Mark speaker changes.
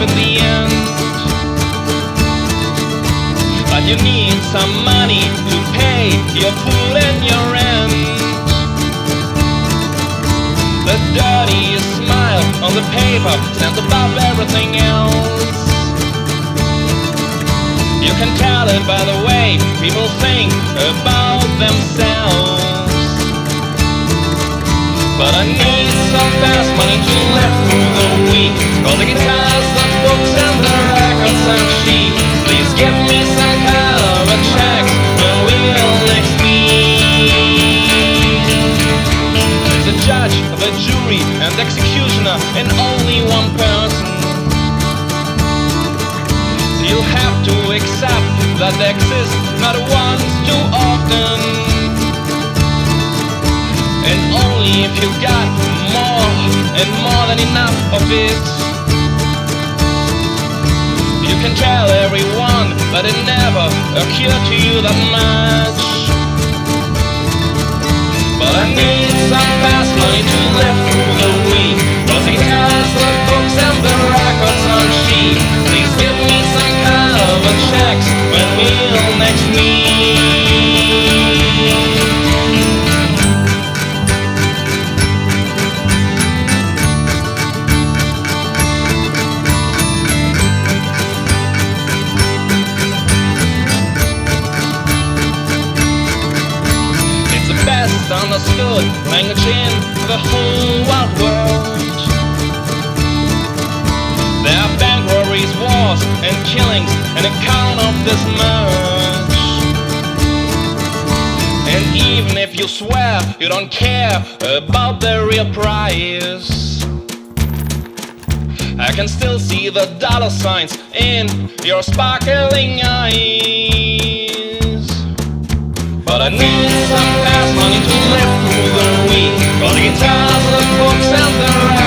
Speaker 1: in the end. But you need some money to pay your food and your rent. The dirtiest smile on the paper stands above everything else. You can tell it by the way people think about themselves. But I need some fast money to live through the week, 'cause the guitars, the books and the records are cheap. Please give me some kind of a check when we'll next meet. There's a judge, the jury and executioner and only one person. So you'll have to accept that they exist not once too often. And only if you got more and more than enough of it, you can tell everyone that it never occurred to you that much. But I need some fast money to live through the week, 'cause the guitars, the books and the records are cheap. Please give me some kind of a check when we'll next meet. Understood language in the whole wide world. There are bank robberies, wars and killings, and a count of this much. And even if you swear you don't care about the real price, I can still see the dollar signs in your sparkling eyes. But I need some fast money to live through the week, 'cause the guitars, the books and the